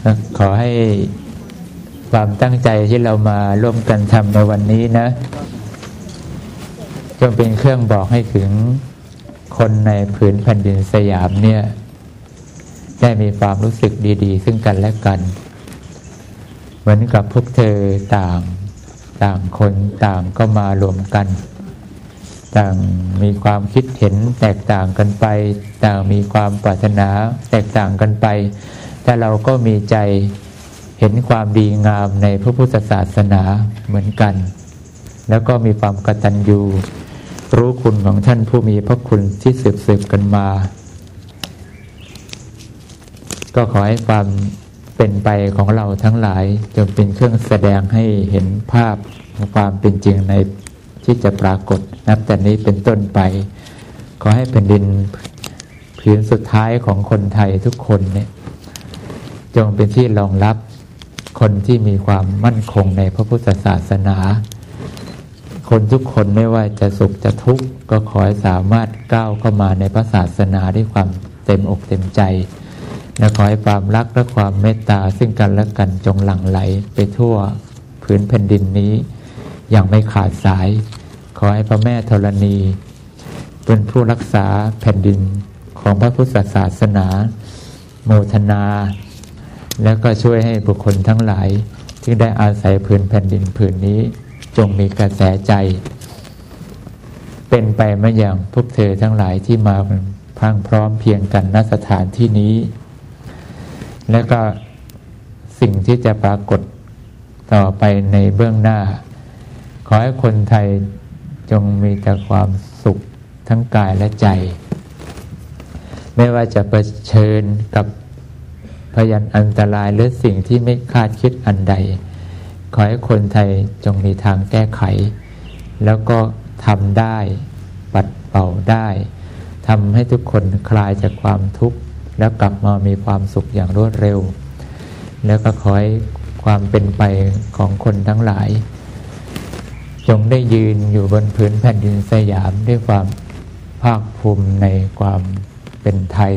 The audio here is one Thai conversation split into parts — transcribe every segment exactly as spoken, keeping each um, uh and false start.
ขอให้ความตั้งใจที่เรามาร่วมกันทำในวันนี้นะจงเป็นเครื่องบอกให้ถึงคนในผืนแผ่นดินสยามเนี่ยได้มีความรู้สึกดีๆซึ่งกันและกันเหมือนกับพวกเธอต่างต่างคนต่างก็มารวมกันต่างมีความคิดเห็นแตกต่างกันไปต่างมีความปรารถนาแตกต่างกันไปแต่เราก็มีใจเห็นความดีงามในพระพุทธศาสนาเหมือนกันแล้วก็มีความกตัญญูรู้คุณของท่านผู้มีพระคุณที่สืบสืบกันมาก็ขอให้ความเป็นไปของเราทั้งหลายจงเป็นเครื่องแสดงให้เห็นภาพของความเป็นจริงในที่จะปรากฏนับแต่นี้เป็นต้นไปขอให้แผ่นดินผืนสุดท้ายของคนไทยทุกคนเนี่ยจงเป็นที่รองรับคนที่มีความมั่นคงในพระพุทธศาสนาคนทุกคนไม่ว่าจะสุขจะทุกข์ก็ขอให้สามารถก้าวเข้ามาในพระศาสนาด้วยความเต็มอกเต็มใจและขอให้ความรักและความเมตตาซึ่งกันและกันจงหลั่งไหลไปทั่วผืนแผ่นดินนี้อย่างไม่ขาดสายขอให้พระแม่ธรณีเป็นผู้รักษาแผ่นดินของพระพุทธศาสนาโมทนาแล้วก็ช่วยให้บุคคลทั้งหลายที่ได้อาศัยผืนแผ่นดินผืนนี้จงมีกระแสใจเป็นไปไม่อย่างพวกเธอทั้งหลายที่มาพรั่งพร้อมเพียงกันณสถานที่นี้และก็สิ่งที่จะปรากฏต่อไปในเบื้องหน้าขอให้คนไทยจงมีแต่ความสุขทั้งกายและใจไม่ว่าจะเผชิญกับพยันอันตรายหรือสิ่งที่ไม่คาดคิดอันใดขอให้คนไทยจงมีทางแก้ไขแล้วก็ทำได้ปัดเป่าได้ทำให้ทุกคนคลายจากความทุกข์แล้วกลับมามีความสุขอย่างรวดเร็วแล้วก็ขอให้ความเป็นไปของคนทั้งหลายจงได้ยืนอยู่บนพื้นแผ่นดินสยามด้วยความภาคภูมิในความเป็นไทย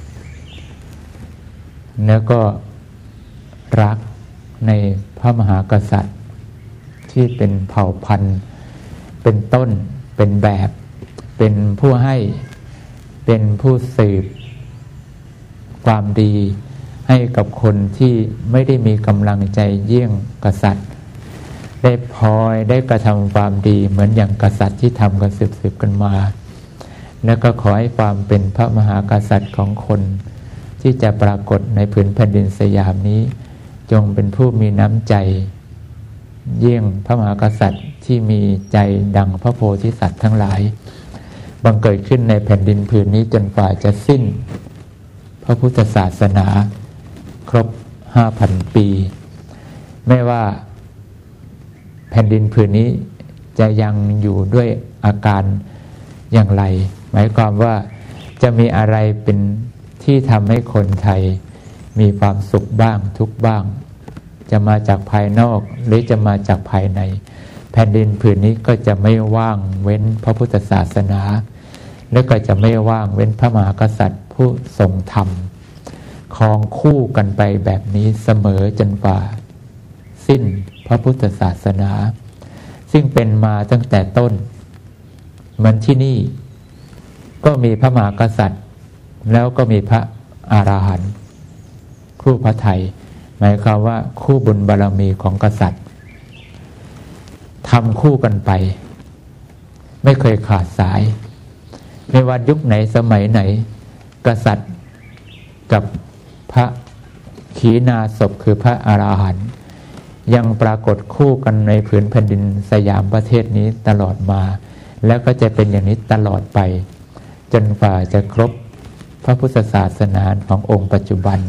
แล้วก็รักในพระมหากษัตริย์ที่เป็นเผ่าพันธุ์เป็นต้นเป็นแบบเป็นผู้ให้เป็นผู้สืบความดีให้กับคนที่ไม่ได้มีกำลังใจเยี่ยงกษัตริย์ได้พลอยได้กระทำความดีเหมือนอย่างกษัตริย์ที่ทำกันสืบๆกันมาแล้วก็ขอให้ความเป็นพระมหากษัตริย์ของคนที่จะปรากฏในผืนแผ่นดินสยามนี้จงเป็นผู้มีน้ำใจเยี่ยงพระมหากษัตริย์ที่มีใจดังพระโพธิสัตว์ทั้งหลายบังเกิดขึ้นในแผ่นดินผืนนี้จนกว่าจะสิ้นพระพุทธศาสนาครบ ห้าพัน ปีไม่ว่าแผ่นดินผืนนี้จะยังอยู่ด้วยอาการอย่างไรหมายความว่าจะมีอะไรเป็นที่ทำให้คนไทยมีความสุขบ้างทุกข์บ้างจะมาจากภายนอกหรือจะมาจากภายในแผ่นดินผืนนี้ก็จะไม่ว่างเว้นพระพุทธศาสนาและก็จะไม่ว่างเว้นพระมหากษัตริย์ผู้ทรงธรรมครองคู่กันไปแบบนี้เสมอจนกว่าสิ้นพระพุทธศาสนาซึ่งเป็นมาตั้งแต่ต้นเหมือนที่นี่ก็มีพระมหากษัตริย์แล้วก็มีพระอรหันต์คู่พระไทยหมายความว่าคู่บุญบารมีของกษัตริย์ทำคู่กันไปไม่เคยขาดสายไม่ว่ายุคไหนสมัยไหนกษัตริย์กับพระขีณาสพคือพระอรหันต์ยังปรากฏคู่กันในผืนแผ่นดินสยามประเทศนี้ตลอดมาแล้วก็จะเป็นอย่างนี้ตลอดไปจนกว่าจะครบพระพุทธศาสนาขององค์ปัจจุบัน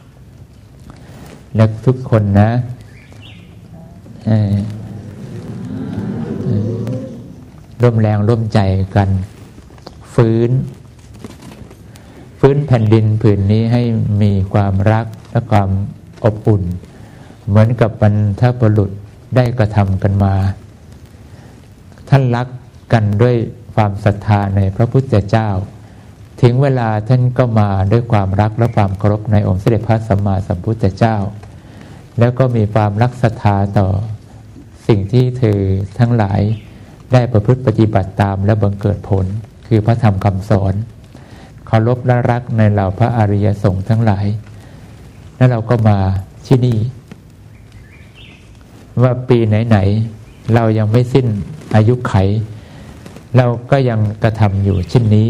และทุกคนนะร่วมแรงร่วมใจกันฟื้นฟื้นแผ่นดินผืนนี้ให้มีความรักและความอบอุ่นเหมือนกับบรรพบุรุษได้กระทำกันมาท่านรักกันด้วยความศรัทธาในพระพุทธเจ้าถึงเวลาท่านก็มาด้วยความรักและความเคารพในองค์สมเด็จพระสัมมาสัมพุทธเจ้าแล้วก็มีความรักศรัทธาต่อสิ่งที่เธอทั้งหลายได้ประพฤติปฏิบัติตามและบังเกิดผลคือพระธรรมคำสอนเคารพและรักในเหล่าพระอริยสงฆ์ทั้งหลายแล้วเราก็มาที่นี่ว่าปีไหนๆเรายังไม่สิ้นอายุไขเราก็ยังกระทำอยู่เช่นนี้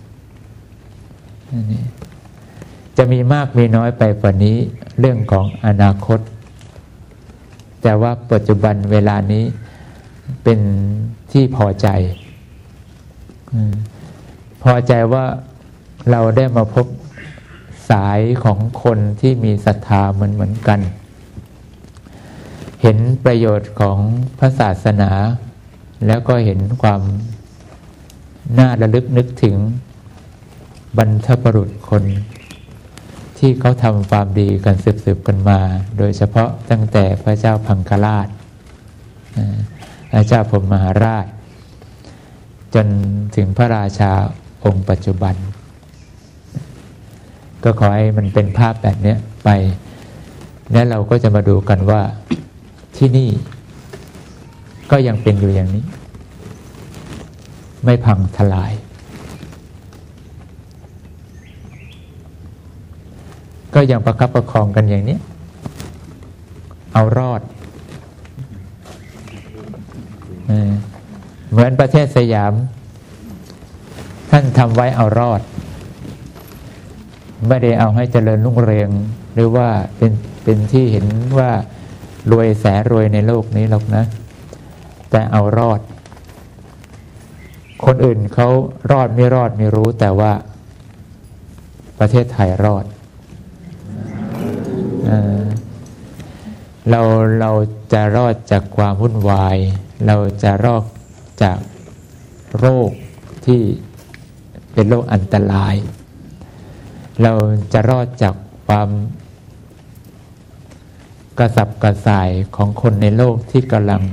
จะมีมากมีน้อยไปกว่านี้เรื่องของอนาคตแต่ว่าปัจจุบันเวลานี้เป็นที่พอใจพอใจว่าเราได้มาพบสายของคนที่มีศรัทธาเหมือนเหมือนกันเห็นประโยชน์ของพระศาสนาแล้วก็เห็นความน่าระลึกนึกถึงบรรพบุรุษคนที่เขาทำความดีกันสืบๆกันมาโดยเฉพาะตั้งแต่พระเจ้าพังคราชพระเจ้าพรหมมหาราชจนถึงพระราชาองค์ปัจจุบันก็ขอให้มันเป็นภาพแบบนี้ไปแล้วเราก็จะมาดูกันว่าที่นี่ก็ยังเป็นอยู่อย่างนี้ไม่พังทลายก็ยังประคับประคองกันอย่างนี้เอารอดเหมือนประเทศสยามท่านทำไว้เอารอดไม่ได้เอาให้เจริญรุ่งเรืองหรือว่าเป็นเป็นที่เห็นว่ารวยแสนรวยในโลกนี้หรอกนะแต่เอารอดคนอื่นเขารอดไม่รอดไม่รู้แต่ว่าประเทศไทยรอดเอ่อเราเราจะรอดจากความวุ่นวายเราจะรอดจากโรคที่เป็นโรคอันตรายเราจะรอดจากความกระสับกระส่ายของคนในโลกที่กำลัง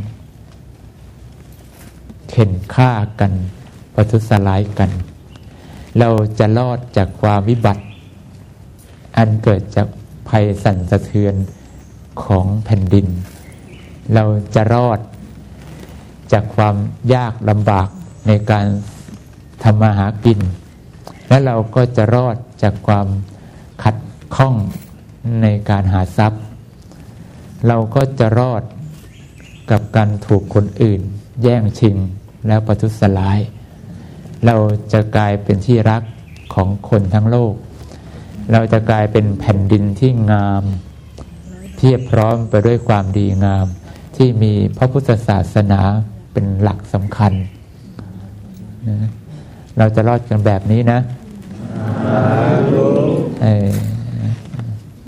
เข็นฆ่ากันประทุษร้ายกันเราจะรอดจากความวิบัติอันเกิดจากภัยสั่นสะเทือนของแผ่นดินเราจะรอดจากความยากลำบากในการทำมาหากินและเราก็จะรอดจากความขัดข้องในการหาทรัพย์เราก็จะรอดกับการถูกคนอื่นแย่งชิงแล้วประทุษร้ายเราจะกลายเป็นที่รักของคนทั้งโลกเราจะกลายเป็นแผ่นดินที่งามเพียบพร้อมไปด้วยความดีงามที่มีพระพุทธศาสนาเป็นหลักสำคัญนะเราจะรอดกันแบบนี้นะเออ